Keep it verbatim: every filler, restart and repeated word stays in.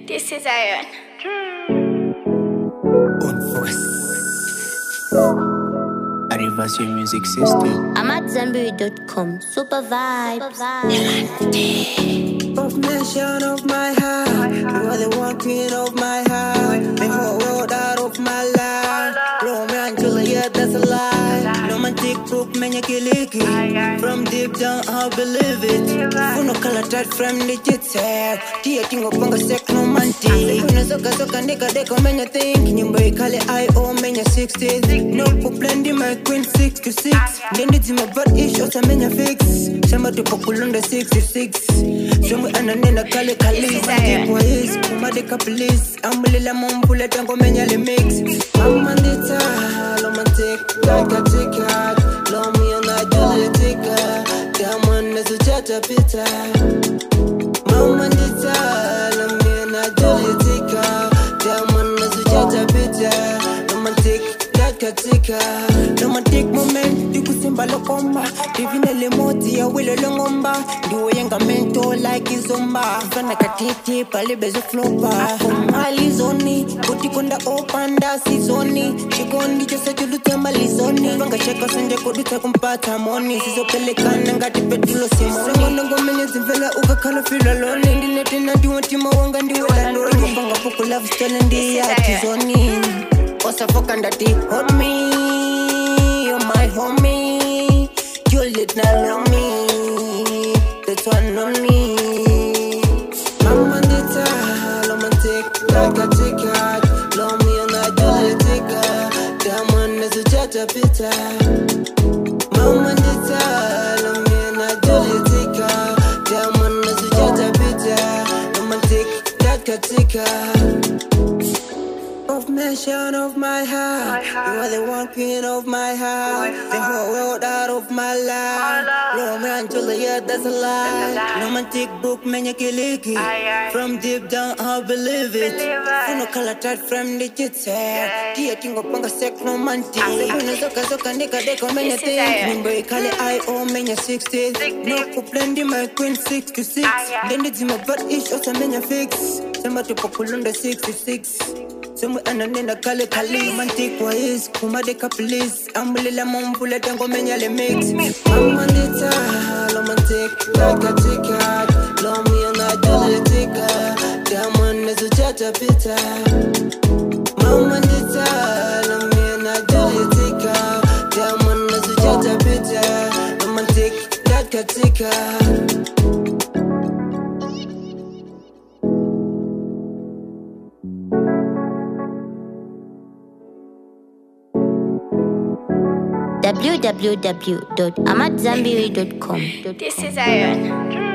This is Iron. Unforce. Arrivas your music system. I'm at Zanberry dot com. Super vibes. Of nation of my heart, you are the one queen of my heart. The whole world out of my life. Romeo and Juliet, that's a lie. Romantic book, many kiliki. From deep down, I believe it. Funo color tight from the jet set. Tia tingo ponga sek romantic. Una soka soka neka deko menya think. Nyumba ikale I O menya sixties. No kuplendi my queen six to six. Then it's my bad issues, I menya fix. Shamba to pokulunda sixty-six. Shomu ananena kale kali. Mati kwa his, kumadeka please. Ambulila mumbule tango menya le mix. Amandita, romantic, like a ticket. Love me and I do tika. Diamond is a chata pita. Amandita, love me and I do tika. Diamond is a chata pita. Romantic, like a ticket. Romantic moment, you could simba lokomba. Divine le moti ya wile longomba. Duwe yenga mento like izomba. Fana katiti pali bezo flopa. Kumali zoni, koti konda opanda sizoni. Shikondi jose chuluta malizoni. Fanga shaka sende kodita kumpata moni. Sizo pelekana ngati petulo simoni. Songo ngo menye zivela uka kala fila loni. Ndilete na diwa tima wanga ndiwe la loni. Fanga puku love style ndi ya tizoni. Osa foka ndati hold me. You're my homie. Juliet na love me. That's one on me. Mama ndita romantic like a ticket. Love me and I do tika. Diamond is a chata pita. Mama ndita love me and I do tika. Diamond is a chata pita. Romantic like a ticket. Of nation of my heart, you are the one queen of my heart. The whole world out of my life. Romeo and Juliet, that's a lie. Romantic book, menya kiliki. From deep down, I believe it. Funo color tight from the jet set. Tia tingo ponga sek romantic. Una soka soka nika deko menya think. Number ikale I O menya sixties. No kuplendi my queen six to six. Then it's my bad issues, I menya fix. Samba to pokulunda sixty-six. Somu ananena kale kali. Romantic wa his, kumadeka please. Ambulila mumbule tango menya le mix. Amandita, romantic, like a ticket. Love me and I do tika. Diamond is a chata pita. Amandita, love me and I do tika. Diamond is a chata pita. Romantic, like a ticket. w w w dot amatzambiri dot com. This is Iron.